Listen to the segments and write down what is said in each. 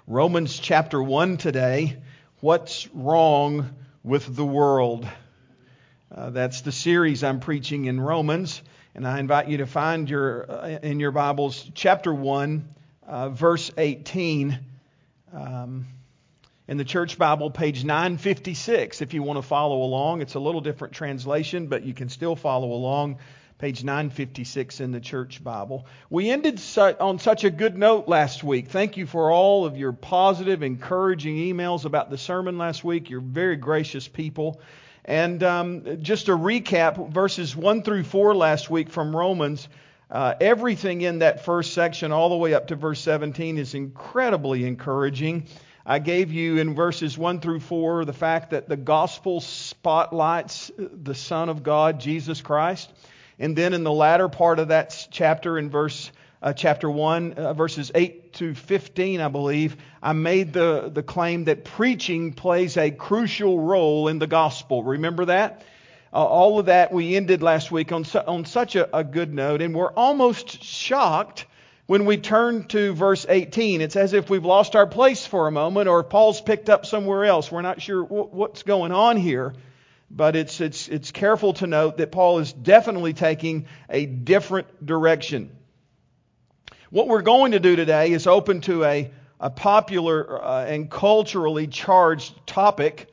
Romans chapter 1 today. What's wrong with the world? That's the series I'm preaching in Romans, and I invite you to find in your Bibles chapter 1, verse 18. In the Church Bible, page 956, if you want to follow along. It's a little different translation, but you can still follow along. Page 956 in the Church Bible. We ended on such a good note last week. Thank you for all of your positive, encouraging emails about the sermon last week. You're very gracious people. And just a recap, verses 1 through 4 last week from Romans. Everything in that first section all the way up to verse 17 is incredibly encouraging. I gave you in verses 1 through 4 the fact that the gospel spotlights the Son of God, Jesus Christ. And then in the latter part of that chapter, in chapter 1, verses 8 to 15, I believe, I made the claim that preaching plays a crucial role in the gospel. Remember that? All of that we ended last week on such a good note. And we're almost shocked when we turn to verse 18. It's as if we've lost our place for a moment, or Paul's picked up somewhere else. We're not sure what's going on here. But it's careful to note that Paul is definitely taking a different direction. What we're going to do today is open to a popular and culturally charged topic.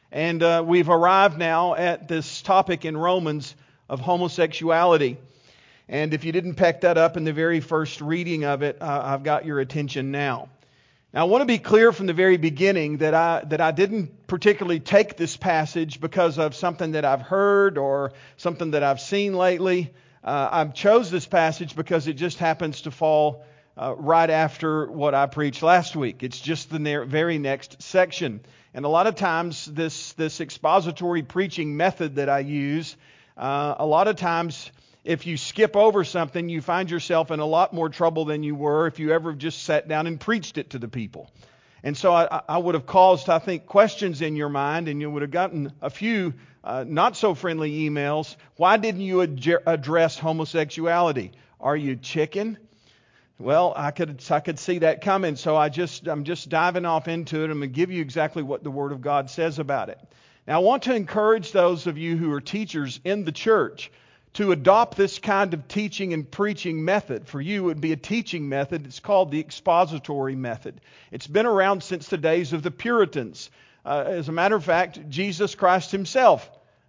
And we've arrived now at this topic in Romans of homosexuality. And if you didn't pick that up in the very first reading of it, I've got your attention now. Now, I want to be clear from the very beginning that I didn't particularly take this passage because of something that I've heard or something that I've seen lately. I chose this passage because it just happens to fall right after what I preached last week. It's just the very next section. And a lot of times this expository preaching method that I use, a lot of times if you skip over something, you find yourself in a lot more trouble than you were if you ever just sat down and preached it to the people. And so I would have caused, I think, questions in your mind, and you would have gotten a few not so friendly emails. Why didn't you address homosexuality? Are you chicken? Well, I could see that coming, so I'm just diving off into it. I'm going to give you exactly what the Word of God says about it. Now, I want to encourage those of you who are teachers in the church to adopt this kind of teaching and preaching method. For you, it would be a teaching method. It's called the expository method. It's been around since the days of the Puritans. As a matter of fact, Jesus Christ himself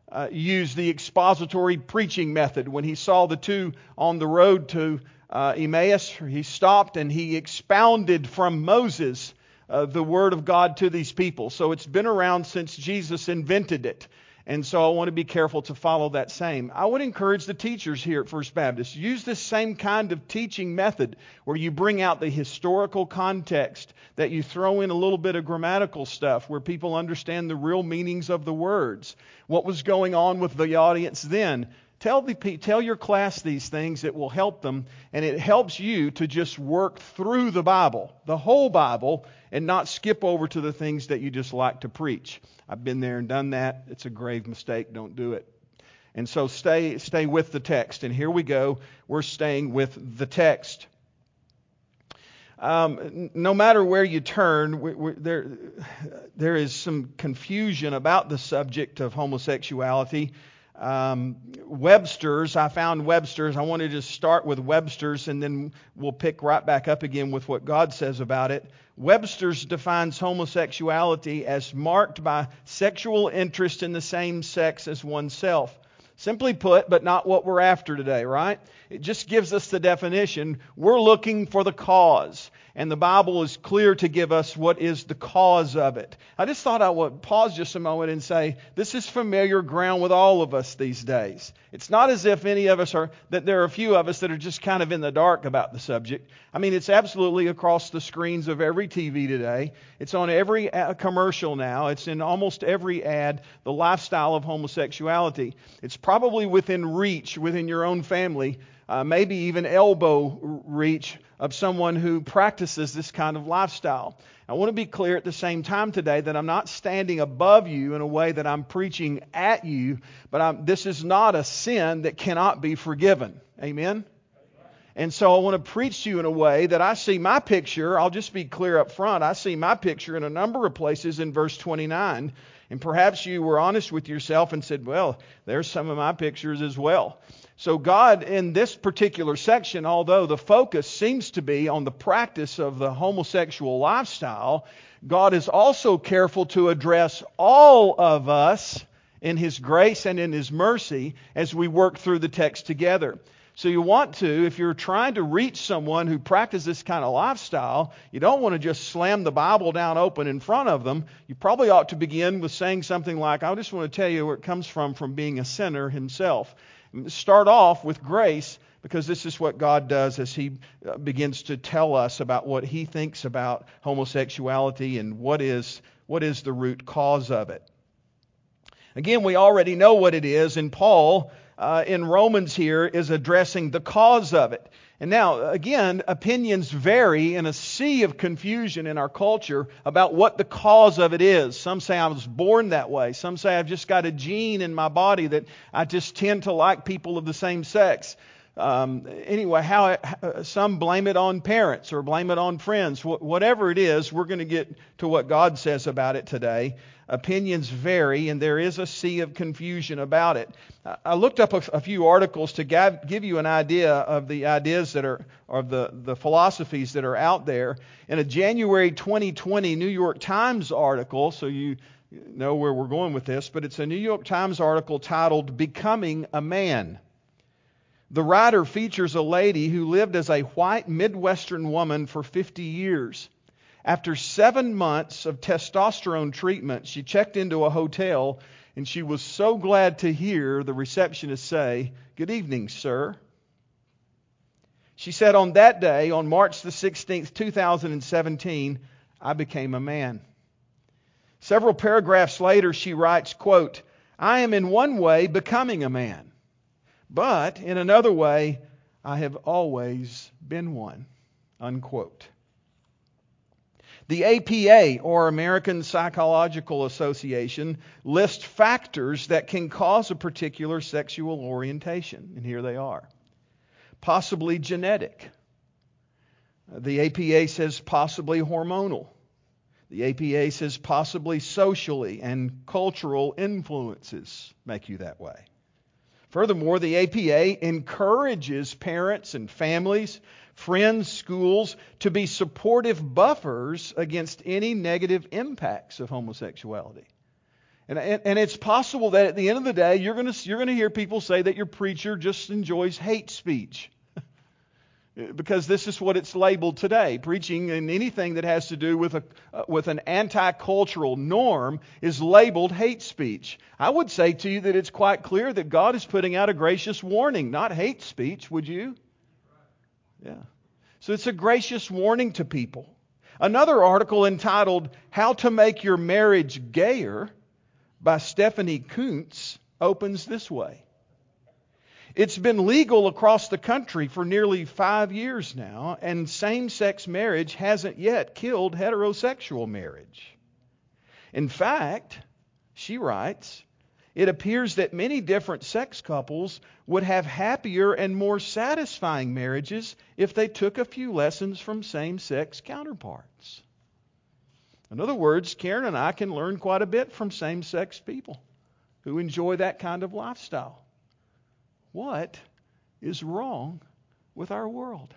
used the expository preaching method. When he saw the two on the road to Emmaus, he stopped and he expounded from Moses the Word of God to these people. So it's been around since Jesus invented it. And so I want to be careful to follow that same. I would encourage the teachers here at First Baptist, use this same kind of teaching method where you bring out the historical context, that you throw in a little bit of grammatical stuff where people understand the real meanings of the words. What was going on with the audience then? Tell your class these things. It will help them, and it helps you to just work through the Bible, the whole Bible, and not skip over to the things that you just like to preach. I've been there and done that. It's a grave mistake. Don't do it. And so stay with the text. And here we go. We're staying with the text. No matter where you turn, there is some confusion about the subject of homosexuality. Webster's, I found Webster's. I wanted to start with Webster's and then we'll pick right back up again with what God says about it. Webster's defines homosexuality as marked by sexual interest in the same sex as oneself. Simply put, but not what we're after today, right? It just gives us the definition. We're looking for the cause. And the Bible is clear to give us what is the cause of it. I just thought I would pause just a moment and say, this is familiar ground with all of us these days. It's not as if any of us that there are a few of us that are just kind of in the dark about the subject. I mean, it's absolutely across the screens of every TV today. It's on every commercial now. It's in almost every ad, the lifestyle of homosexuality. It's probably within reach, within your own family, maybe even elbow reach of someone who practices this kind of lifestyle. I want to be clear at the same time today that I'm not standing above you in a way that I'm preaching at you, but this is not a sin that cannot be forgiven. Amen? And so I want to preach to you in a way that I see my picture. I'll just be clear up front. I see my picture in a number of places in verse 29. And perhaps you were honest with yourself and said, well, there's some of my pictures as well. So God, in this particular section, although the focus seems to be on the practice of the homosexual lifestyle, God is also careful to address all of us in His grace and in His mercy as we work through the text together. So you want to, if you're trying to reach someone who practices this kind of lifestyle, you don't want to just slam the Bible down open in front of them. You probably ought to begin with saying something like, I just want to tell you where it comes from being a sinner himself. Start off with grace, because this is what God does as He begins to tell us about what He thinks about homosexuality and what is the root cause of it. Again, we already know what it is, and Paul in Romans here is addressing the cause of it. And now, again, opinions vary in a sea of confusion in our culture about what the cause of it is. Some say I was born that way. Some say I've just got a gene in my body that I just tend to like people of the same sex. Anyway, some blame it on parents or blame it on friends. Whatever it is, we're going to get to what God says about it today. Opinions vary, and there is a sea of confusion about it. I looked up a few articles to give you an idea of the ideas that are, or the philosophies that are out there. In a January 2020 New York Times article, so you know where we're going with this, but it's a New York Times article titled "Becoming a Man." The writer features a lady who lived as a white Midwestern woman for 50 years. After 7 months of testosterone treatment, she checked into a hotel, and she was so glad to hear the receptionist say, "Good evening, sir." She said, "On that day, on March the 16th, 2017, I became a man." Several paragraphs later, she writes, quote, "I am in one way becoming a man, but in another way, I have always been one," unquote. The APA, or American Psychological Association, lists factors that can cause a particular sexual orientation. And here they are. Possibly genetic. The APA says possibly hormonal. The APA says possibly socially and cultural influences make you that way. Furthermore, the APA encourages parents and families, friends, schools to be supportive buffers against any negative impacts of homosexuality. And it's possible that at the end of the day, you're going to hear people say that your preacher just enjoys hate speech. Because this is what it's labeled today. Preaching and anything that has to do with an anti-cultural norm is labeled hate speech. I would say to you that it's quite clear that God is putting out a gracious warning, not hate speech, would you? Yeah. So it's a gracious warning to people. Another article entitled "How to Make Your Marriage Gayer" by Stephanie Kuntz opens this way. It's been legal across the country for nearly 5 years now, and same-sex marriage hasn't yet killed heterosexual marriage. In fact, she writes, it appears that many different sex couples would have happier and more satisfying marriages if they took a few lessons from same-sex counterparts. In other words, Karen and I can learn quite a bit from same-sex people who enjoy that kind of lifestyle. What is wrong with our world?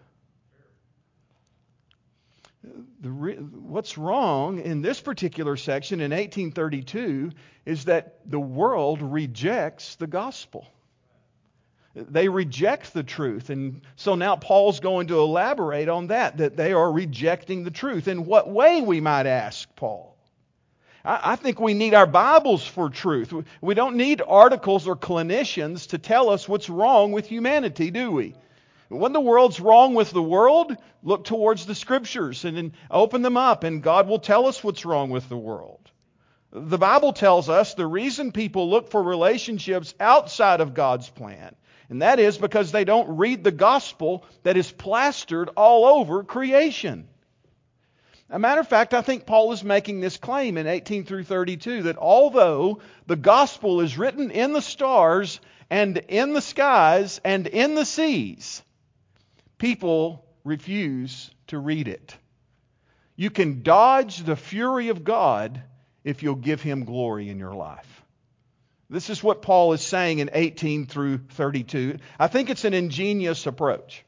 What's wrong in this particular section in 1832 is that the world rejects the gospel. They reject the truth. And so now Paul's going to elaborate on that they are rejecting the truth. In what way, we might ask Paul? I think we need our Bibles for truth. We don't need articles or clinicians to tell us what's wrong with humanity, do we? When the world's wrong with the world, look towards the Scriptures and then open them up, and God will tell us what's wrong with the world. The Bible tells us the reason people look for relationships outside of God's plan, and that is because they don't read the gospel that is plastered all over creation. As a matter of fact, I think Paul is making this claim in 18 through 32 that although the gospel is written in the stars and in the skies and in the seas, people refuse to read it. You can dodge the fury of God if you'll give Him glory in your life. This is what Paul is saying in 18 through 32. I think it's an ingenious approach.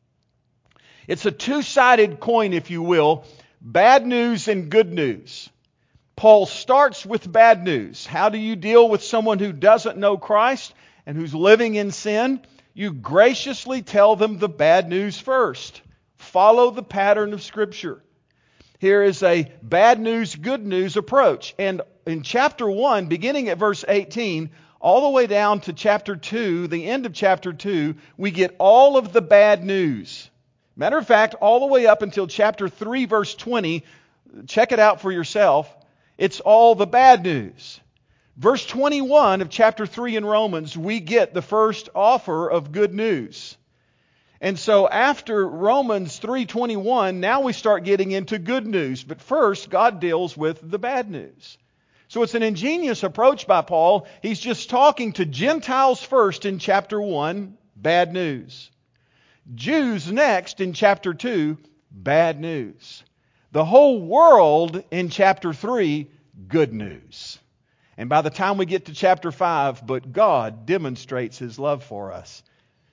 It's a two-sided coin, if you will, bad news and good news. Paul starts with bad news. How do you deal with someone who doesn't know Christ and who's living in sin? You graciously tell them the bad news first. Follow the pattern of Scripture. Here is a bad news, good news approach. And in chapter 1, beginning at verse 18, all the way down to chapter 2, the end of chapter 2, we get all of the bad news. Matter of fact, all the way up until chapter 3, verse 20, check it out for yourself, it's all the bad news. Verse 21 of chapter 3 in Romans, we get the first offer of good news. And so after Romans 3:21, now we start getting into good news. But first, God deals with the bad news. So it's an ingenious approach by Paul. He's just talking to Gentiles first in chapter 1, bad news. Jews next in chapter 2, bad news. The whole world in chapter 3, good news. And by the time we get to chapter 5, but God demonstrates His love for us.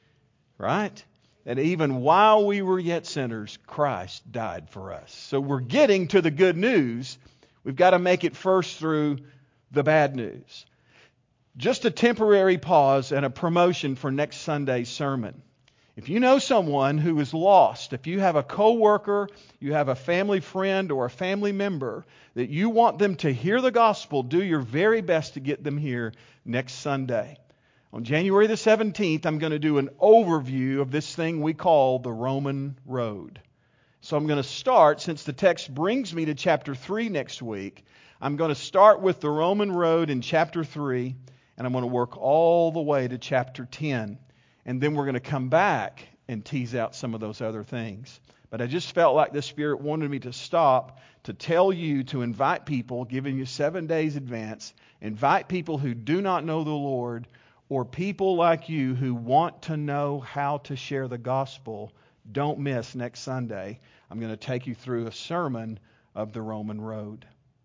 Right? That even while we were yet sinners, Christ died for us. So we're getting to the good news. We've got to make it first through the bad news. Just a temporary pause and a promotion for next Sunday's sermon. If you know someone who is lost, if you have a coworker, you have a family friend or a family member that you want them to hear the gospel, do your very best to get them here next Sunday. On January the 17th, I'm going to do an overview of this thing we call the Roman Road. So I'm going to start, since the text brings me to chapter 3 next week, I'm going to start with the Roman Road in chapter 3, and I'm going to work all the way to chapter 10. And then we're going to come back and tease out some of those other things. But I just felt like the Spirit wanted me to stop to tell you to invite people, giving you 7 days advance, invite people who do not know the Lord, or people like you who want to know how to share the gospel. Don't miss next Sunday. I'm going to take you through a sermon of the Roman Road.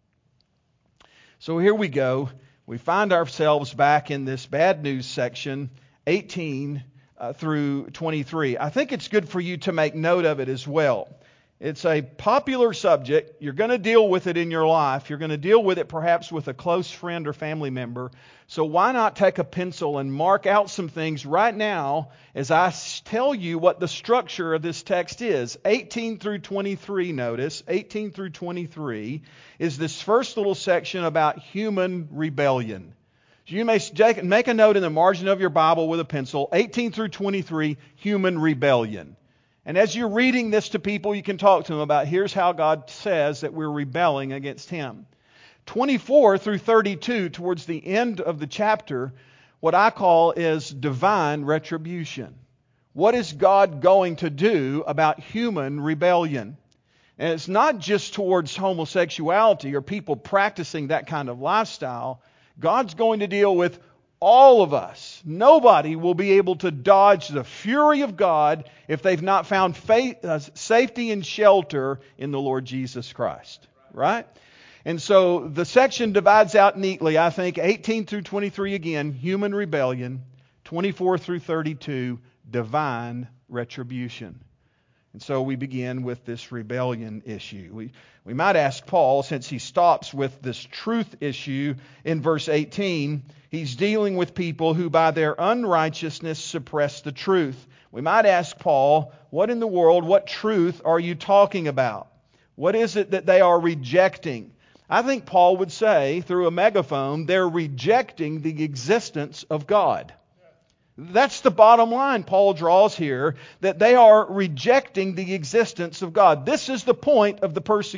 So here we go. We find ourselves back in this bad news section, 18 through 23. I think it's good for you to make note of it as well. It's a popular subject. You're going to deal with it in your life. You're going to deal with it perhaps with a close friend or family member. So why not take a pencil and mark out some things right now as I tell you what the structure of this text is. 18 through 23, notice, 18 through 23 is this first little section about human rebellion. So you may make a note in the margin of your Bible with a pencil, 18 through 23, human rebellion. And as you're reading this to people, you can talk to them about here's how God says that we're rebelling against Him. 24 through 32, towards the end of the chapter, what I call is divine retribution. What is God going to do about human rebellion? And it's not just towards homosexuality or people practicing that kind of lifestyle. God's going to deal with all of us. Nobody will be able to dodge the fury of God if they've not found safety and shelter in the Lord Jesus Christ. Right? And so the section divides out neatly, I think, 18 through 23 again, human rebellion, 24 through 32, divine retribution. And so we begin with this rebellion issue. We might ask Paul, since he stops with this truth issue in verse 18, he's dealing with people who by their unrighteousness suppress the truth. We might ask Paul, what in the world, what truth are you talking about? What is it that they are rejecting? I think Paul would say, through a megaphone, they're rejecting the existence of God. That's the bottom line Paul draws here, that they are rejecting the existence of God. This is the point of the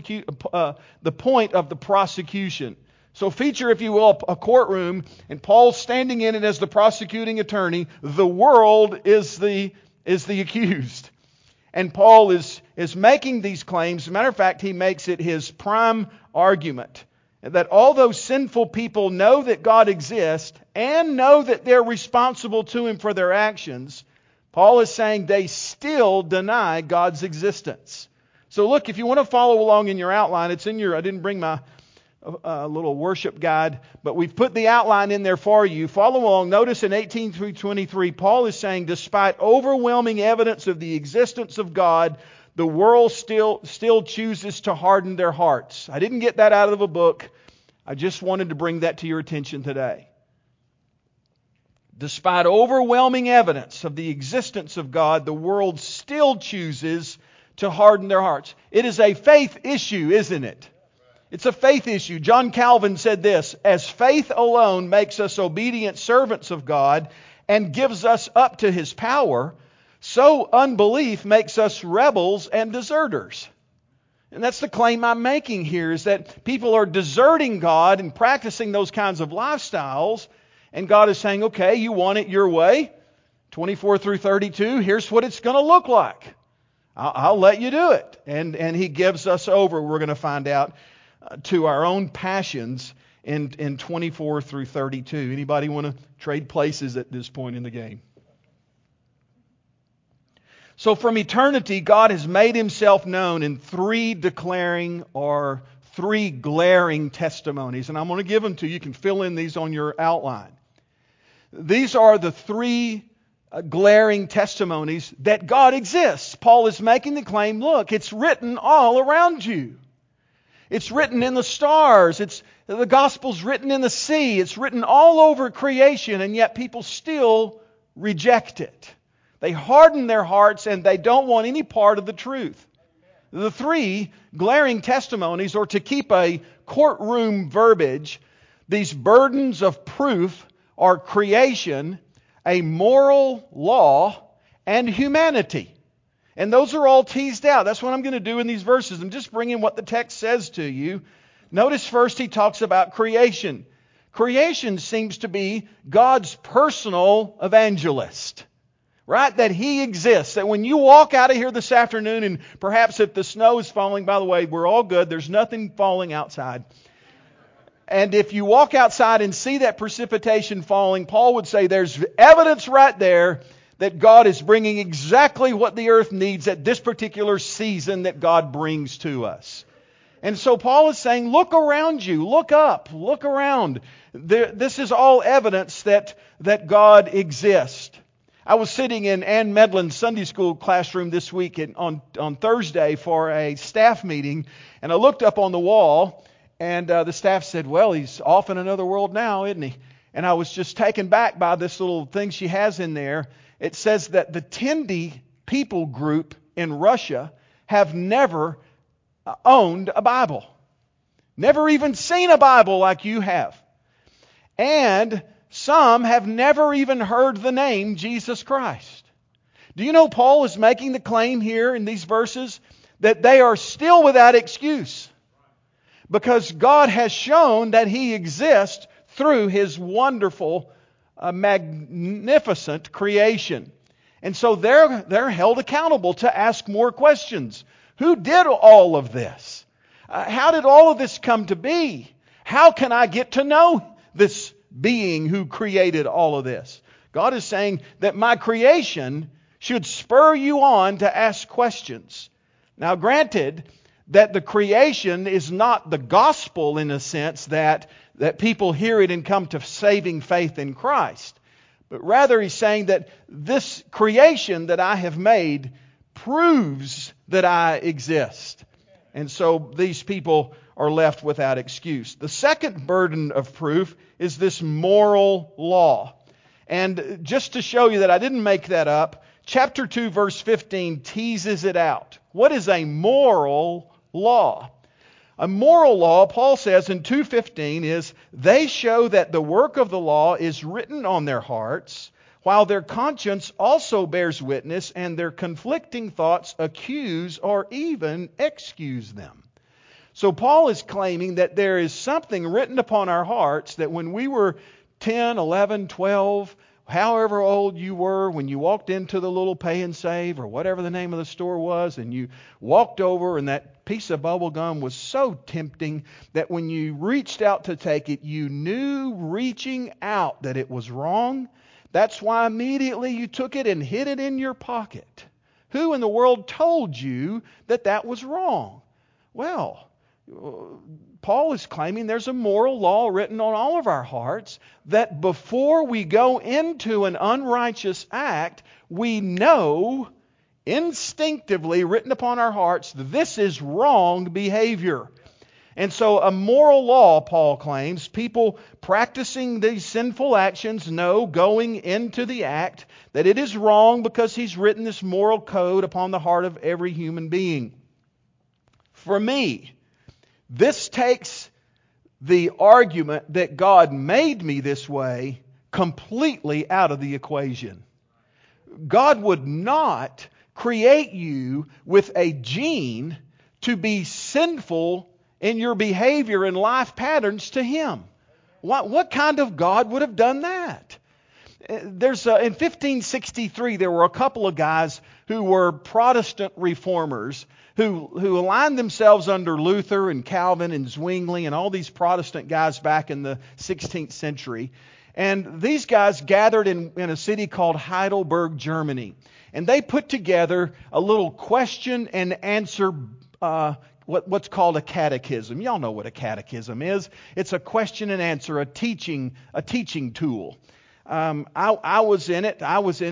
point of the prosecution. So feature, if you will, a courtroom, and Paul's standing in it as the prosecuting attorney. The world is the accused. And Paul is making these claims. As a matter of fact, he makes it his prime argument that all those sinful people know that God exists and know that they're responsible to Him for their actions. Paul is saying they still deny God's existence. So look, if you want to follow along in your outline, it's in your, I didn't bring my little worship guide, but we've put the outline in there for you. Follow along. Notice in 18 through 23, Paul is saying, despite overwhelming evidence of the existence of God, the world still chooses to harden their hearts. I didn't get that out of a book. I just wanted to bring that to your attention today. Despite overwhelming evidence of the existence of God, the world still chooses to harden their hearts. It is a faith issue, isn't it? It's a faith issue. John Calvin said this, as faith alone makes us obedient servants of God and gives us up to His power, so unbelief makes us rebels and deserters. And that's the claim I'm making here, is that people are deserting God and practicing those kinds of lifestyles. And God is saying, okay, you want it your way. 24 through 32, here's what it's going to look like. I'll let you do it. And He gives us over, we're going to find out, to our own passions in 24 through 32. Anybody want to trade places at this point in the game? So from eternity, God has made Himself known in three glaring testimonies. And I'm going to give them to you. You can fill in these on your outline. These are the three glaring testimonies that God exists. Paul is making the claim, look, it's written all around you. It's written in the stars. The gospel's written in the sea. It's written all over creation, and yet people still reject it. They harden their hearts and they don't want any part of the truth. The three glaring testimonies, or to keep a courtroom verbiage, these burdens of proof are creation, a moral law, and humanity. And those are all teased out. That's what I'm going to do in these verses. I'm just bringing what the text says to you. Notice first he talks about creation. Creation seems to be God's personal evangelist. Right? That He exists. That when you walk out of here this afternoon, and perhaps if the snow is falling, by the way, we're all good. There's nothing falling outside. And if you walk outside and see that precipitation falling, Paul would say there's evidence right there that God is bringing exactly what the earth needs at this particular season that God brings to us. And so Paul is saying, look around you, look up, look around. This is all evidence that God exists. I was sitting in Ann Medlin's Sunday school classroom this week on Thursday for a staff meeting, and I looked up on the wall, and the staff said, well, he's off in another world now, isn't he? And I was just taken back by this little thing she has in there. It says that the Tendi people group in Russia have never owned a Bible. Never even seen a Bible like you have. And some have never even heard the name Jesus Christ. Do you know Paul is making the claim here in these verses that they are still without excuse? Because God has shown that He exists through His wonderful, magnificent creation. And so they're held accountable to ask more questions. Who did all of this? How did all of this come to be? How can I get to know this being who created all of this? God is saying that my creation should spur you on to ask questions. Now, granted that the creation is not the gospel in a sense that people hear it and come to saving faith in Christ. But rather He's saying that this creation that I have made proves that I exist. And so these people are left without excuse. The second burden of proof is this moral law. And just to show you that I didn't make that up, chapter 2, verse 15 teases it out. What is a moral law? A moral law, Paul says in 2:15, is they show that the work of the law is written on their hearts, while their conscience also bears witness, and their conflicting thoughts accuse or even excuse them. So Paul is claiming that there is something written upon our hearts that when we were 10, 11, 12, however old you were, when you walked into the little Pay and Save or whatever the name of the store was, and you walked over and that piece of bubble gum was so tempting that when you reached out to take it, you knew reaching out that it was wrong. That's why immediately you took it and hid it in your pocket. Who in the world told you that that was wrong? Well, Paul is claiming there's a moral law written on all of our hearts that before we go into an unrighteous act, we know instinctively written upon our hearts, this is wrong behavior. And so a moral law, Paul claims, people practicing these sinful actions know going into the act that it is wrong because he's written this moral code upon the heart of every human being. For me, this takes the argument that God made me this way completely out of the equation. God would not create you with a gene to be sinful in your behavior and life patterns to Him. What kind of God would have done that? In 1563, there were a couple of guys who were Protestant reformers who aligned themselves under Luther and Calvin and Zwingli and all these Protestant guys back in the 16th century. And these guys gathered in a city called Heidelberg, Germany. And they put together a little question and answer what's called a catechism. Y'all know what a catechism is. It's a question and answer, a teaching tool. I was in it.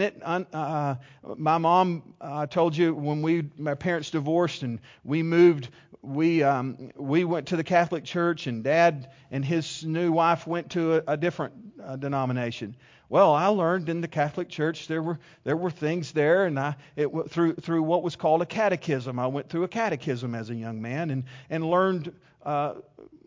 My mom told you when my parents divorced and we moved. We went to the Catholic Church, and Dad and his new wife went to a different denomination. Well, I learned in the Catholic Church there were things there, and through what was called a catechism. I went through a catechism as a young man and learned a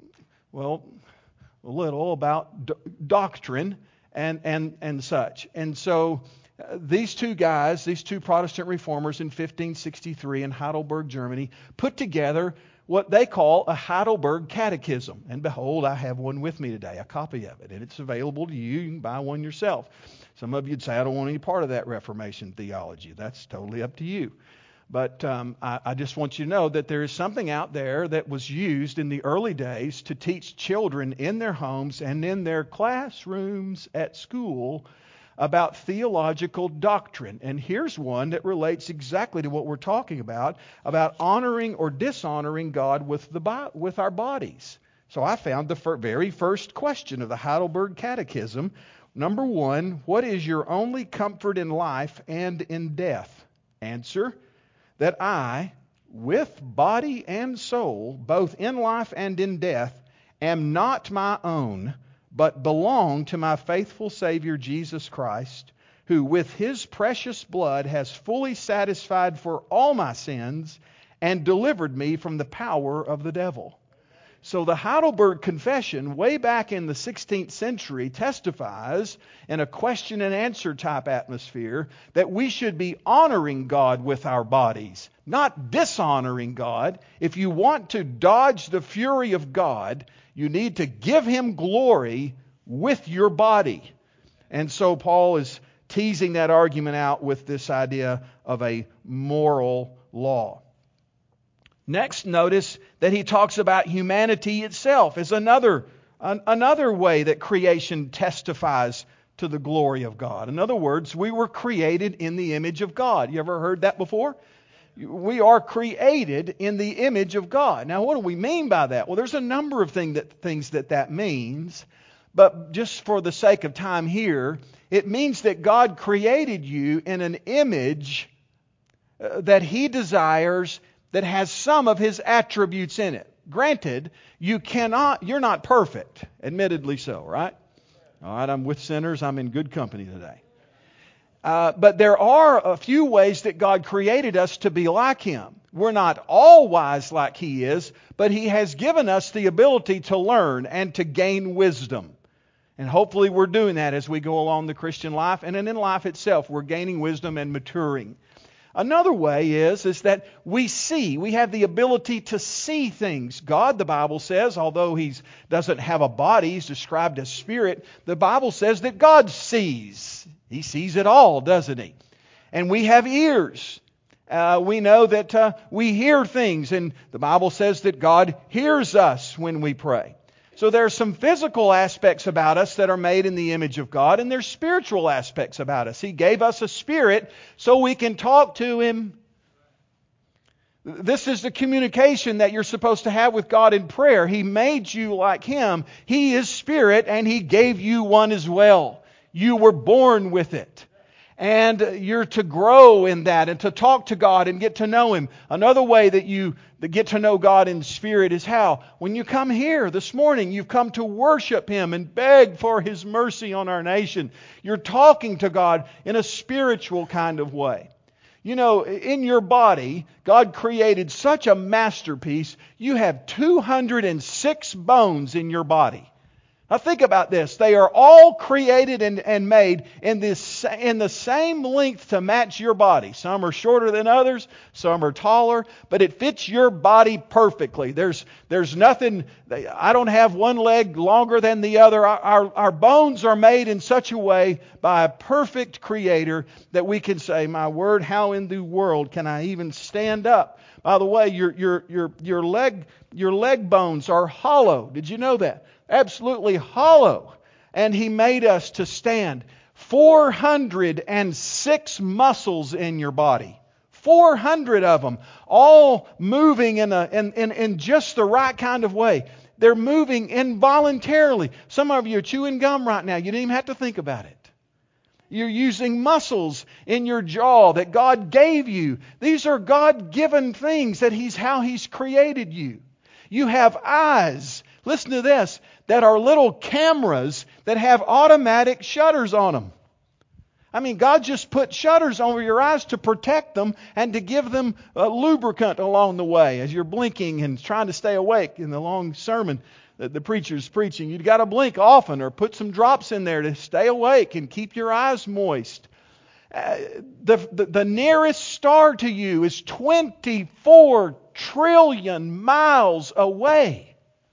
little about doctrine and such. And so these two guys, these two Protestant reformers in 1563 in Heidelberg, Germany, put together what they call a Heidelberg Catechism. And behold, I have one with me today, a copy of it. And it's available to you. You can buy one yourself. Some of you would say, I don't want any part of that Reformation theology. That's totally up to you. But I just want you to know that there is something out there that was used in the early days to teach children in their homes and in their classrooms at school about theological doctrine. And here's one that relates exactly to what we're talking about honoring or dishonoring God with our bodies. So I found the very first question of the Heidelberg Catechism. Number 1, what is your only comfort in life and in death? Answer, that I, with body and soul, both in life and in death, am not my own, but belong to my faithful Savior Jesus Christ, who with His precious blood has fully satisfied for all my sins and delivered me from the power of the devil. So the Heidelberg Confession, way back in the 16th century, testifies in a question and answer type atmosphere that we should be honoring God with our bodies, not dishonoring God. If you want to dodge the fury of God, you need to give Him glory with your body. And so Paul is teasing that argument out with this idea of a moral law. Next, notice that he talks about humanity itself as another way that creation testifies to the glory of God. In other words, we were created in the image of God. You ever heard that before? We are created in the image of God. Now, what do we mean by that? Well, there's a number of things that means. But just for the sake of time here, it means that God created you in an image that He desires that has some of His attributes in it. Granted, you're not perfect, admittedly so, right? All right, I'm with sinners, I'm in good company today. But there are a few ways that God created us to be like Him. We're not all wise like He is, but He has given us the ability to learn and to gain wisdom. And hopefully we're doing that as we go along the Christian life. And in life itself, we're gaining wisdom and maturing. Another way is that we have the ability to see things. God, the Bible says, although He doesn't have a body, He's described as spirit, the Bible says that God sees. He sees it all, doesn't He? And we have ears. We know that we hear things, and the Bible says that God hears us when we pray. So there are some physical aspects about us that are made in the image of God, and there's spiritual aspects about us. He gave us a spirit so we can talk to Him. This is the communication that you're supposed to have with God in prayer. He made you like Him. He is spirit, and He gave you one as well. You were born with it. And you're to grow in that and to talk to God and get to know Him. Another way that you get to know God in spirit is how? When you come here this morning, you've come to worship Him and beg for His mercy on our nation. You're talking to God in a spiritual kind of way. You know, in your body, God created such a masterpiece. You have 206 bones in your body. Now think about this. They are all created and made in the same length to match your body. Some are shorter than others, some are taller, but it fits your body perfectly. There's nothing, I don't have one leg longer than the other. Our bones are made in such a way by a perfect Creator that we can say, my word, how in the world can I even stand up? By the way, your leg bones are hollow. Did you know that? Absolutely hollow. And He made us to stand. 406 muscles in your body. 400 of them. All moving in just the right kind of way. They're moving involuntarily. Some of you are chewing gum right now. You didn't even have to think about it. You're using muscles in your jaw that God gave you. These are God-given things that how He's created you. You have eyes. Listen to this. That are little cameras that have automatic shutters on them. I mean, God just put shutters over your eyes to protect them and to give them lubricant along the way as you're blinking and trying to stay awake in the long sermon that the preacher's preaching. You've got to blink often or put some drops in there to stay awake and keep your eyes moist. The nearest star to you is 24 trillion miles away.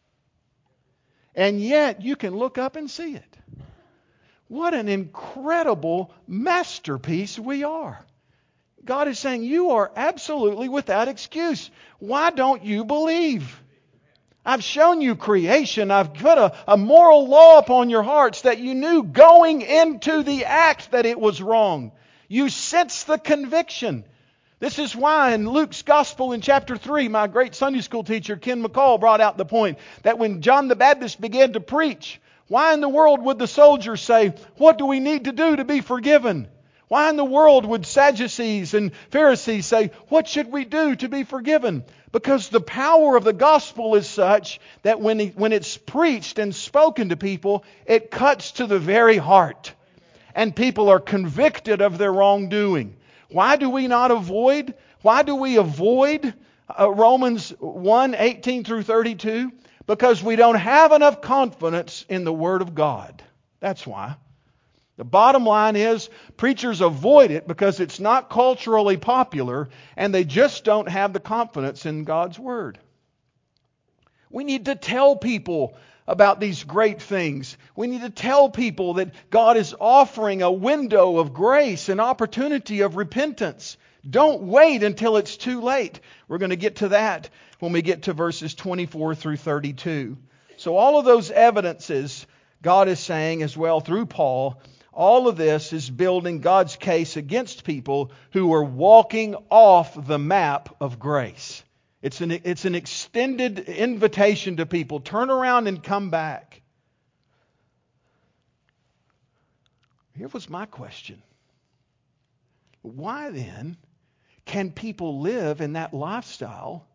And yet you can look up and see it. What an incredible masterpiece we are. God is saying you are absolutely without excuse. Why don't you believe? I've shown you creation. I've put a moral law upon your hearts that you knew going into the act that it was wrong. You sense the conviction. This is why in Luke's Gospel in chapter 3, my great Sunday school teacher, Ken McCall, brought out the point that when John the Baptist began to preach, why in the world would the soldiers say, what do we need to do to be forgiven? Why in the world would Sadducees and Pharisees say, what should we do to be forgiven? Because the power of the gospel is such that when it's preached and spoken to people, it cuts to the very heart. And people are convicted of their wrongdoing. Why do we not avoid? Why do we avoid Romans 1:18 through 32? Because we don't have enough confidence in the Word of God. That's why. The bottom line is preachers avoid it because it's not culturally popular and they just don't have the confidence in God's Word. We need to tell people about these great things. We need to tell people that God is offering a window of grace, an opportunity of repentance. Don't wait until it's too late. We're going to get to that when we get to verses 24 through 32. So all of those evidences, God is saying as well through Paul, all of this is building God's case against people who are walking off the map of grace. It's an extended invitation to people. Turn around and come back. Here was my question. Why then can people live in that lifestyle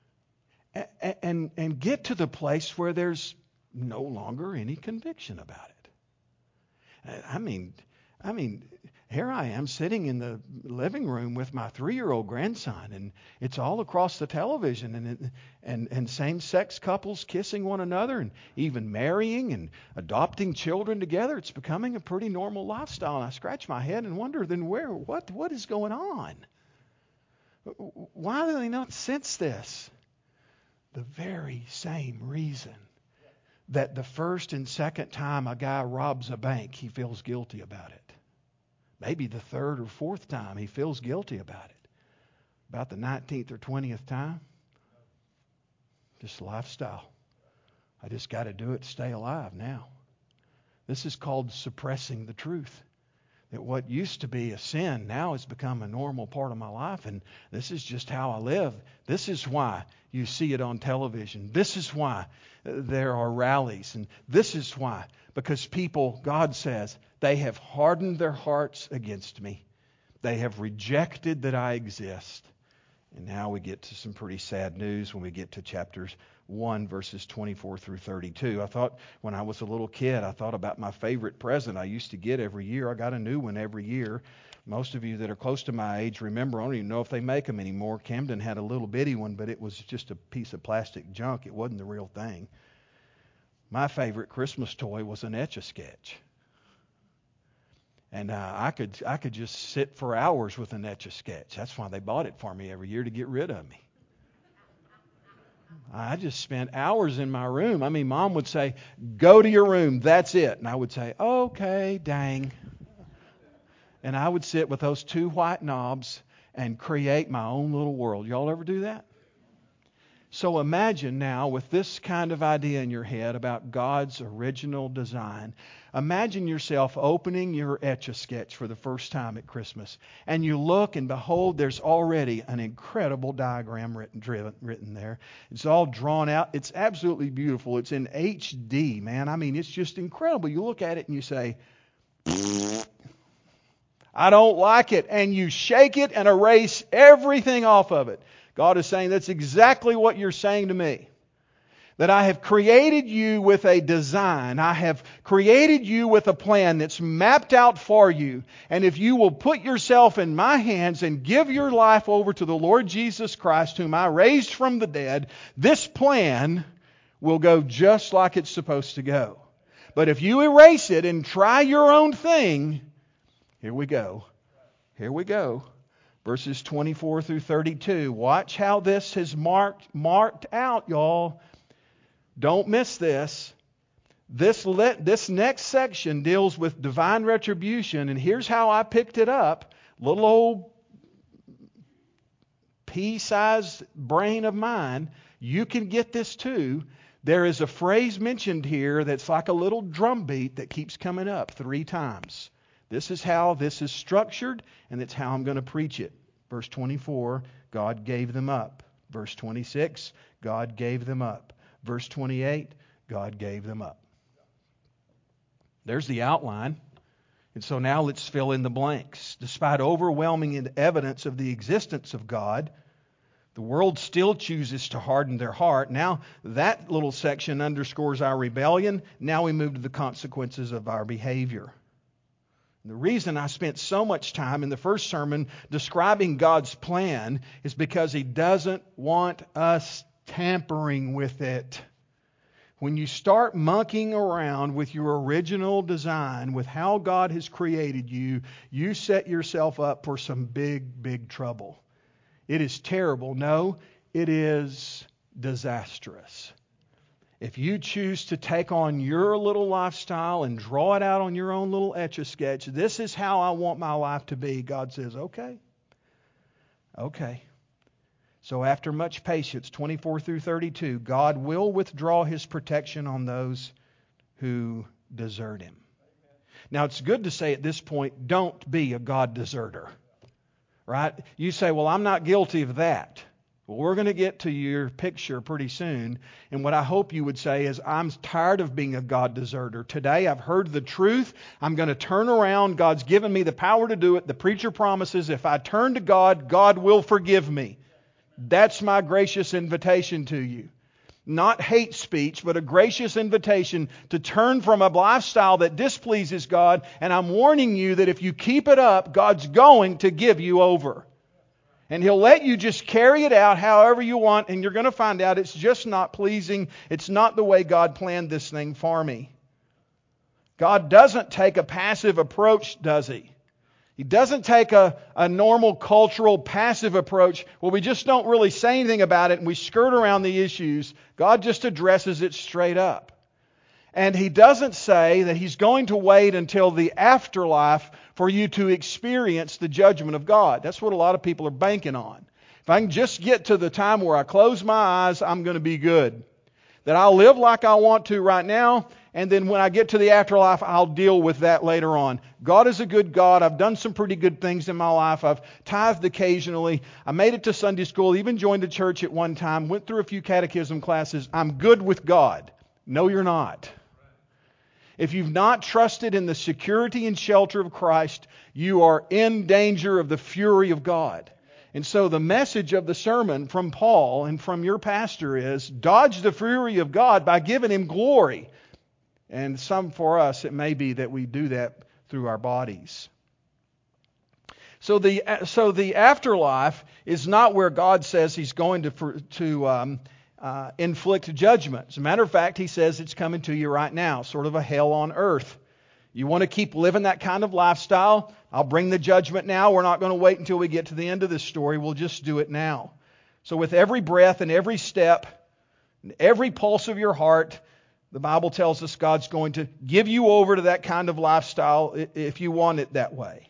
and get to the place where there's no longer any conviction about it? I mean, here I am sitting in the living room with my 3-year-old grandson, and it's all across the television, and same-sex couples kissing one another, and even marrying and adopting children together. It's becoming a pretty normal lifestyle, and I scratch my head and wonder, then what is going on? Why do they not sense this? The very same reason that the first and second time a guy robs a bank, he feels guilty about it. Maybe the third or fourth time he feels guilty about it. About the 19th or 20th time, just lifestyle. I just got to do it to stay alive now. This is called suppressing the truth. That what used to be a sin now has become a normal part of my life, and this is just how I live. This is why you see it on television. This is why there are rallies, and this is why. Because people, God says, they have hardened their hearts against me. They have rejected that I exist. And now we get to some pretty sad news when we get to chapters 1, verses 24 through 32. I thought when I was a little kid, I thought about my favorite present I used to get every year. I got a new one every year. Most of you that are close to my age remember, I don't even know if they make them anymore. Camden had a little bitty one, but it was just a piece of plastic junk. It wasn't the real thing. My favorite Christmas toy was an Etch-a-Sketch. And I could just sit for hours with an Etch-a-Sketch. That's why they bought it for me every year, to get rid of me. I just spent hours in my room. I mean, Mom would say, go to your room, that's it. And I would say, okay, dang. And I would sit with those two white knobs and create my own little world. Y'all ever do that? So imagine now, with this kind of idea in your head about God's original design, imagine yourself opening your Etch-a-Sketch for the first time at Christmas. And you look and behold, there's already an incredible diagram written there. It's all drawn out. It's absolutely beautiful. It's in HD, man. I mean, it's just incredible. You look at it and you say, I don't like it. And you shake it and erase everything off of it. God is saying, that's exactly what you're saying to me. That I have created you with a design. I have created you with a plan that's mapped out for you. And if you will put yourself in my hands and give your life over to the Lord Jesus Christ, whom I raised from the dead, this plan will go just like it's supposed to go. But if you erase it and try your own thing, here we go. Here we go. Verses 24 through 32. Watch how this is marked out, y'all. Don't miss this. This next section deals with divine retribution, and here's how I picked it up. Little old pea-sized brain of mine. You can get this too. There is a phrase mentioned here that's like a little drum beat that keeps coming up 3 times. This is how this is structured, and it's how I'm going to preach it. Verse 24, God gave them up. Verse 26, God gave them up. Verse 28, God gave them up. There's the outline. And so now let's fill in the blanks. Despite overwhelming evidence of the existence of God, the world still chooses to harden their heart. Now that little section underscores our rebellion. Now we move to the consequences of our behavior. The reason I spent so much time in the first sermon describing God's plan is because He doesn't want us tampering with it. When you start monkeying around with your original design, with how God has created you, you set yourself up for some big, big trouble. It is terrible. No, it is disastrous. If you choose to take on your little lifestyle and draw it out on your own little Etch-a-Sketch, this is how I want my life to be. God says, okay. Okay. So after much patience, 24 through 32, God will withdraw His protection on those who desert Him. Now it's good to say at this point, don't be a God deserter. Right? You say, well, I'm not guilty of that. Well, we're going to get to your picture pretty soon. And what I hope you would say is, I'm tired of being a God deserter. Today I've heard the truth. I'm going to turn around. God's given me the power to do it. The preacher promises if I turn to God, God will forgive me. That's my gracious invitation to you. Not hate speech, but a gracious invitation to turn from a lifestyle that displeases God. And I'm warning you that if you keep it up, God's going to give you over. And He'll let you just carry it out however you want, and you're going to find out it's just not pleasing. It's not the way God planned this thing for me. God doesn't take a passive approach, does He? He doesn't take a normal cultural passive approach. Well, we just don't really say anything about it and we skirt around the issues. God just addresses it straight up. And He doesn't say that He's going to wait until the afterlife for you to experience the judgment of God. That's what a lot of people are banking on. If I can just get to the time where I close my eyes, I'm going to be good. that I'll live like I want to right now, and then when I get to the afterlife, I'll deal with that later on. God is a good God. I've done some pretty good things in my life. I've tithed occasionally. I made it to Sunday school, even joined a church at one time, went through a few catechism classes. I'm good with God. No, you're not. If you've not trusted in the security and shelter of Christ, you are in danger of the fury of God. And so the message of the sermon from Paul and from your pastor is, dodge the fury of God by giving Him glory. And for us, it may be that we do that through our bodies. So the afterlife is not where God says He's going to inflict judgment. As a matter of fact, He says it's coming to you right now, sort of a hell on earth. You want to keep living that kind of lifestyle? I'll bring the judgment now. We're not going to wait until we get to the end of this story. We'll just do it now. So with every breath and every step, and every pulse of your heart, the Bible tells us God's going to give you over to that kind of lifestyle if you want it that way.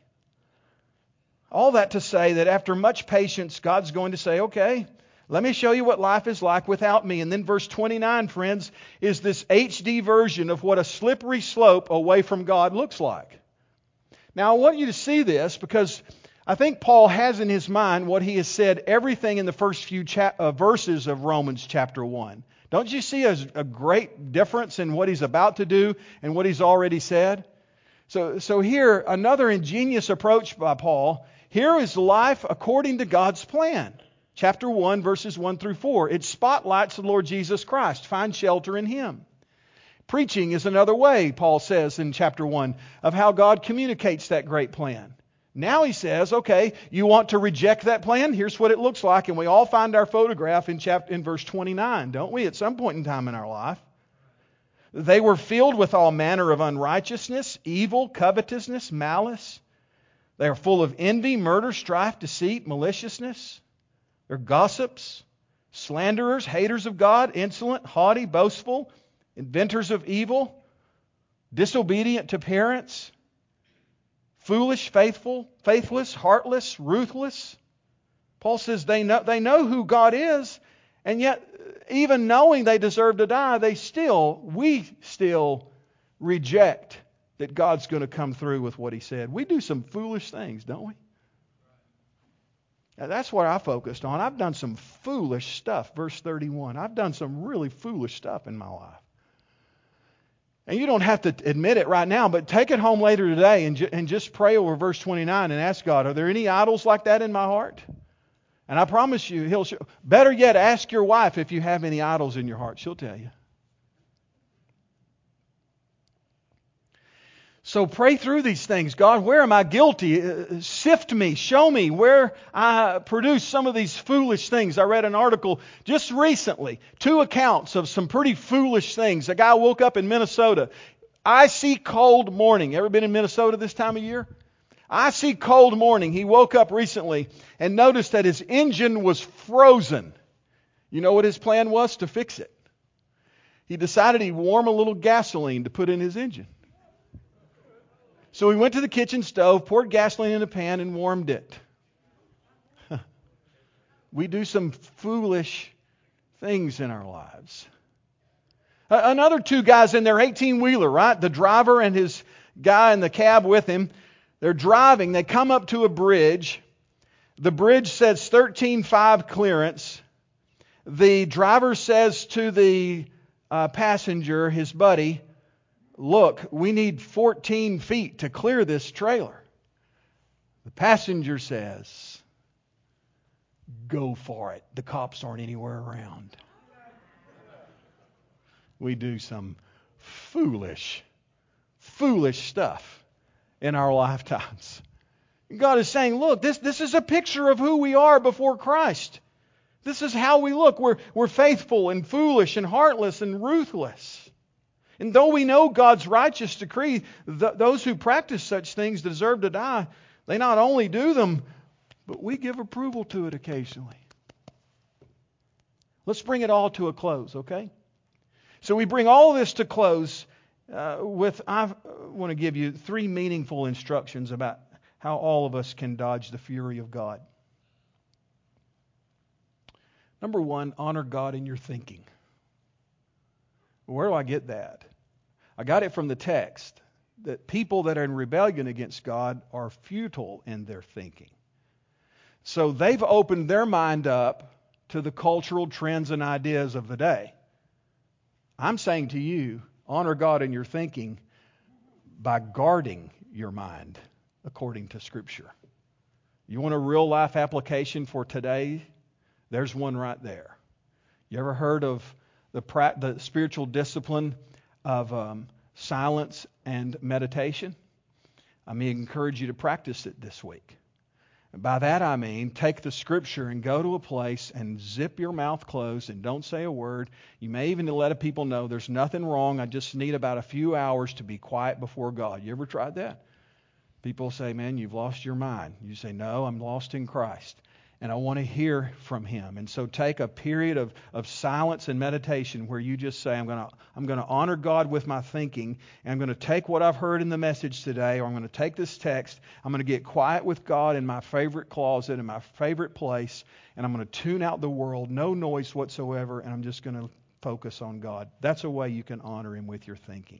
All that to say that after much patience, God's going to say, okay, let me show you what life is like without me. And then verse 29, friends, is this HD version of what a slippery slope away from God looks like. Now, I want you to see this because I think Paul has in his mind what he has said everything in the first few verses of Romans chapter 1. Don't you see a great difference in what he's about to do and what he's already said? So here, another ingenious approach by Paul. Here is life according to God's plan. Chapter 1, verses 1 through 4. It spotlights the Lord Jesus Christ. Find shelter in Him. Preaching is another way, Paul says in chapter 1, of how God communicates that great plan. Now he says, okay, you want to reject that plan? Here's what it looks like. And we all find our photograph in verse 29, don't we, at some point in time in our life? They were filled with all manner of unrighteousness, evil, covetousness, malice. They are full of envy, murder, strife, deceit, maliciousness. They're gossips, slanderers, haters of God, insolent, haughty, boastful, inventors of evil, disobedient to parents, foolish, faithless, heartless, ruthless. Paul says they know who God is, and yet even knowing they deserve to die, we still reject that God's going to come through with what He said. We do some foolish things, don't we? Now, that's what I focused on. I've done some foolish stuff. Verse 31. I've done some really foolish stuff in my life. And you don't have to admit it right now, but take it home later today and just pray over verse 29 and ask God, are there any idols like that in my heart? And I promise you, He'll show. Better yet, ask your wife if you have any idols in your heart. She'll tell you. So pray through these things. God, where am I guilty? Sift me. Show me where I produce some of these foolish things. I read an article just recently, 2 accounts of some pretty foolish things. A guy woke up in Minnesota. Icy cold morning. Ever been in Minnesota this time of year? Icy cold morning. He woke up recently and noticed that his engine was frozen. You know what his plan was to fix it? He decided he'd warm a little gasoline to put in his engine. So he went to the kitchen stove, poured gasoline in a pan, and warmed it. We do some foolish things in our lives. Another 2 guys in their 18-wheeler, right? The driver and his guy in the cab with him. They're driving. They come up to a bridge. The bridge says 13.5 clearance. The driver says to the passenger, his buddy, look, we need 14 feet to clear this trailer. The passenger says, go for it. The cops aren't anywhere around. We do some foolish stuff in our lifetimes. God is saying, look, this is a picture of who we are before Christ. This is how we look. We're faithful and foolish and heartless and ruthless. And though we know God's righteous decree, those who practice such things deserve to die, they not only do them, but we give approval to it occasionally. Let's bring it all to a close, okay? So we bring all of this to close I want to give you 3 meaningful instructions about how all of us can dodge the fury of God. Number 1, honor God in your thinking. Where do I get that? I got it from the text that people that are in rebellion against God are futile in their thinking. So they've opened their mind up to the cultural trends and ideas of the day. I'm saying to you, honor God in your thinking by guarding your mind according to Scripture. You want a real life application for today? There's one right there. You ever heard of the spiritual discipline of silence and meditation? I encourage you to practice it this week. And by that I mean take the Scripture and go to a place and zip your mouth closed and don't say a word. You may even let people know there's nothing wrong. I just need about a few hours to be quiet before God. You ever tried that? People say, man, you've lost your mind. You say, no, I'm lost in Christ. And I want to hear from Him. And so take a period of silence and meditation where you just say, I'm going to honor God with my thinking, and I'm going to take what I've heard in the message today, or I'm going to take this text, I'm going to get quiet with God in my favorite closet, in my favorite place, and I'm going to tune out the world, no noise whatsoever, and I'm just going to focus on God. That's a way you can honor Him with your thinking.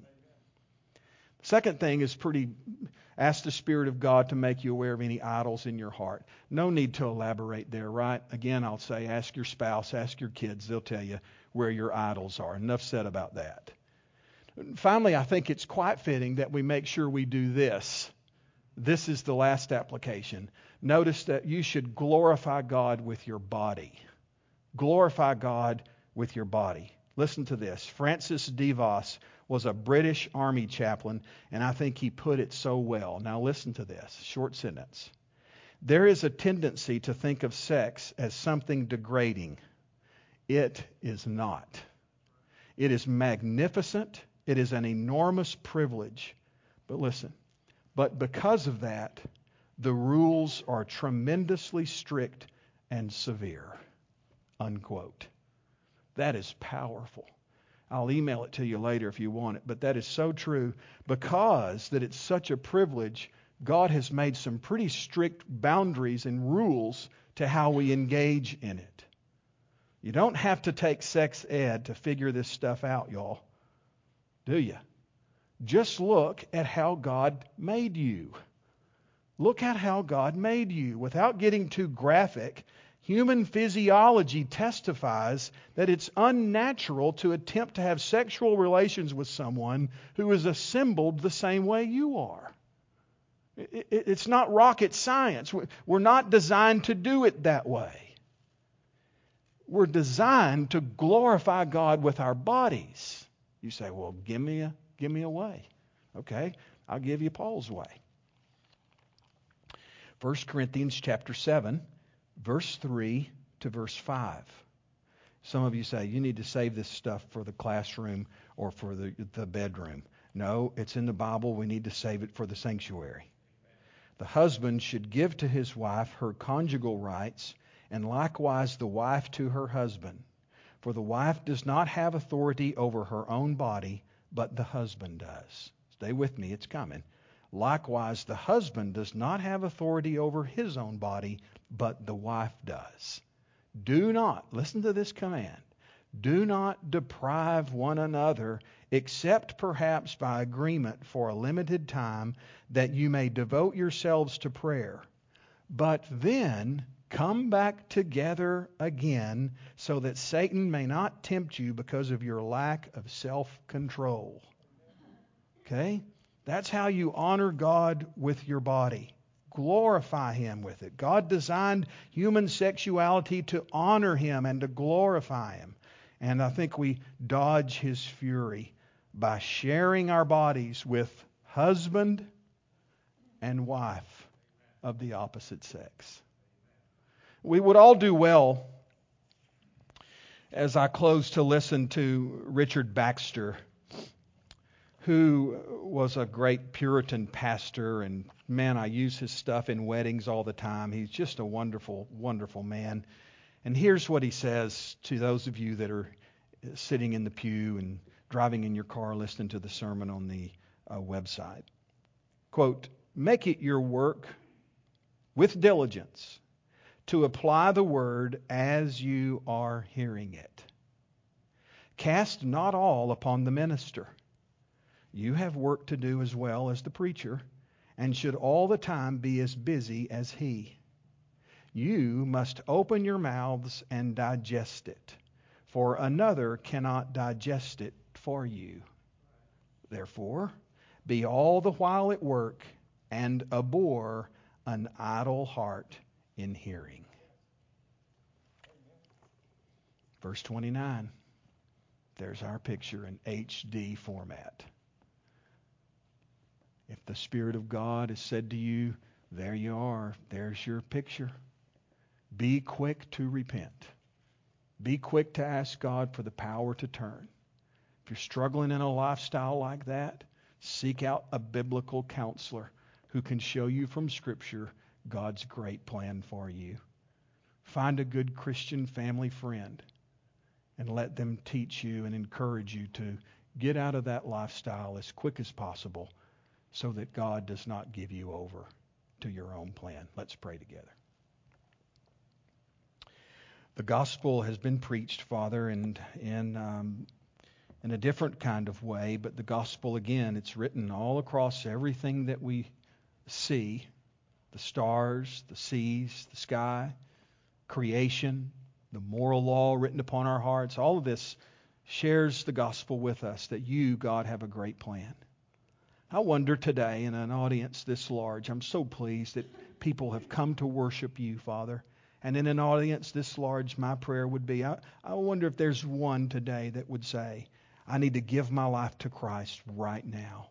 Second thing is ask the Spirit of God to make you aware of any idols in your heart. No need to elaborate there, right? Again, I'll say ask your spouse, ask your kids. They'll tell you where your idols are. Enough said about that. Finally, I think it's quite fitting that we make sure we do this. This is the last application. Notice that you should glorify God with your body. Glorify God with your body. Listen to this. Francis DeVos was a British Army chaplain, and I think he put it so well. Now listen to this, short sentence. There is a tendency to think of sex as something degrading. It is not. It is magnificent. It is an enormous privilege. But listen, but because of that, the rules are tremendously strict and severe. Unquote. That is powerful. I'll email it to you later if you want it, but that is so true. Because that it's such a privilege, God has made some pretty strict boundaries and rules to how we engage in it. You don't have to take sex ed to figure this stuff out, y'all. Do you? Just look at how God made you. Look at how God made you. Without getting too graphic, human physiology testifies that it's unnatural to attempt to have sexual relations with someone who is assembled the same way you are. It's not rocket science. We're not designed to do it that way. We're designed to glorify God with our bodies. You say, well, give me a way. Okay, I'll give you Paul's way. 1 Corinthians chapter 7. Verse 3 to verse 5. Some of you say, you need to save this stuff for the classroom or for the bedroom. No, it's in the Bible. We need to save it for the sanctuary. The husband should give to his wife her conjugal rights, and likewise the wife to her husband. For the wife does not have authority over her own body, but the husband does. Stay with me, it's coming. Likewise, the husband does not have authority over his own body, but the wife does. Do not, listen to this command, do not deprive one another, except perhaps by agreement for a limited time, that you may devote yourselves to prayer. But then come back together again, so that Satan may not tempt you because of your lack of self-control. Okay? That's how you honor God with your body. Glorify Him with it. God designed human sexuality to honor Him and to glorify Him. And I think we dodge His fury by sharing our bodies with husband and wife of the opposite sex. We would all do well, as I close, to listen to Richard Baxter, who was a great Puritan pastor, and man, I use his stuff in weddings all the time. He's just a wonderful, wonderful man. And here's what he says to those of you that are sitting in the pew and driving in your car listening to the sermon on the website. Quote, make it your work with diligence to apply the word as you are hearing it. Cast not all upon the minister. You have work to do as well as the preacher, and should all the time be as busy as he. You must open your mouths and digest it, for another cannot digest it for you. Therefore, be all the while at work, and abhor an idle heart in hearing. Verse 29. There's our picture in HD format. If the Spirit of God has said to you, there you are, there's your picture. Be quick to repent. Be quick to ask God for the power to turn. If you're struggling in a lifestyle like that, seek out a biblical counselor who can show you from Scripture God's great plan for you. Find a good Christian family friend and let them teach you and encourage you to get out of that lifestyle as quick as possible so that God does not give you over to your own plan. Let's pray together. The gospel has been preached, Father, and in a different kind of way, but the gospel, again, it's written all across everything that we see, the stars, the seas, the sky, creation, the moral law written upon our hearts. All of this shares the gospel with us that you, God, have a great plan. I wonder today in an audience this large, I'm so pleased that people have come to worship you, Father. And in an audience this large, my prayer would be, I wonder if there's one today that would say, I need to give my life to Christ right now.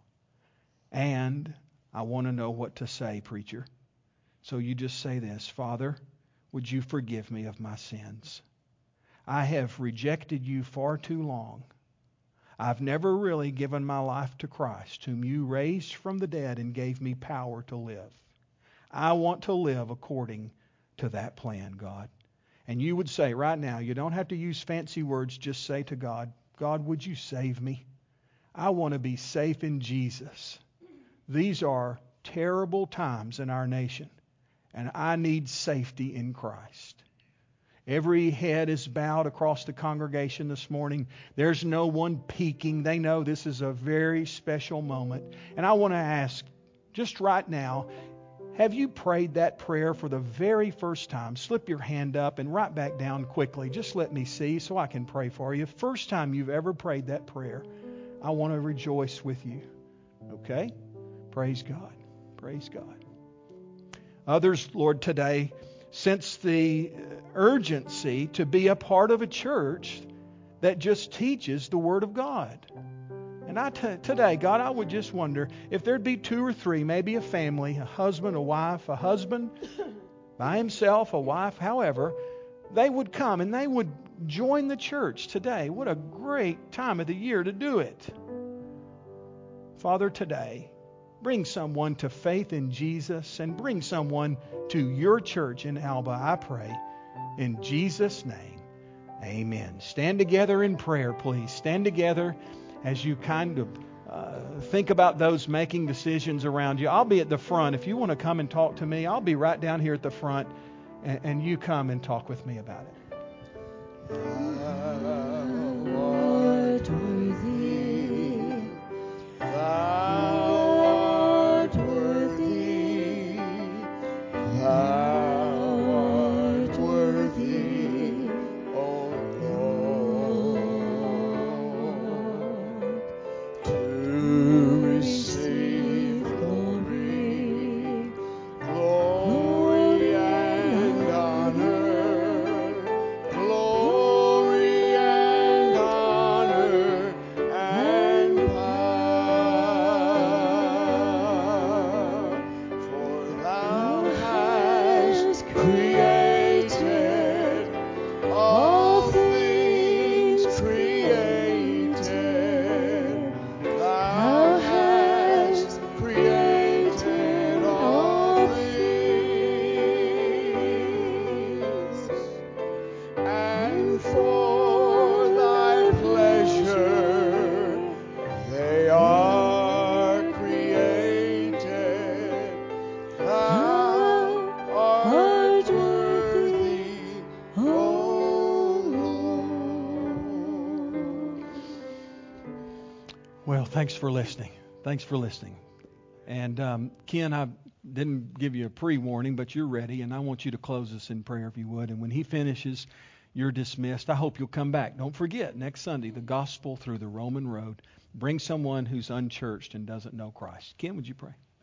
And I want to know what to say, preacher. So you just say this, Father, would you forgive me of my sins? I have rejected you far too long. I've never really given my life to Christ, whom you raised from the dead and gave me power to live. I want to live according to that plan, God. And you would say right now, you don't have to use fancy words, just say to God, God, would you save me? I want to be safe in Jesus. These are terrible times in our nation, and I need safety in Christ. Every head is bowed across the congregation this morning. There's no one peeking. They know this is a very special moment. And I want to ask, just right now, have you prayed that prayer for the very first time? Slip your hand up and write back down quickly. Just let me see so I can pray for you. First time you've ever prayed that prayer, I want to rejoice with you. Okay? Praise God. Praise God. Others, Lord, today sense the urgency to be a part of a church that just teaches the Word of God. And today, God, I would just wonder if there'd be 2 or 3, maybe a family, a husband, a husband by himself, a wife, however, they would come and they would join the church today. What a great time of the year to do it. Father, today, bring someone to faith in Jesus and bring someone to your church in Alba, I pray. In Jesus' name, amen. Stand together in prayer, please. Stand together as you kind of think about those making decisions around you. I'll be at the front. If you want to come and talk to me, I'll be right down here at the front, and you come and talk with me about it. Thou art worthy. Thou art worthy. Thou art worthy, O Lord, to receive glory, glory and honor, glory and Well, thanks for listening. Thanks for listening. And Ken, I didn't give you a pre-warning, but you're ready, and I want you to close us in prayer if you would. And when he finishes, you're dismissed. I hope you'll come back. Don't forget, next Sunday, the gospel through the Roman road. Bring someone who's unchurched and doesn't know Christ. Ken, would you pray?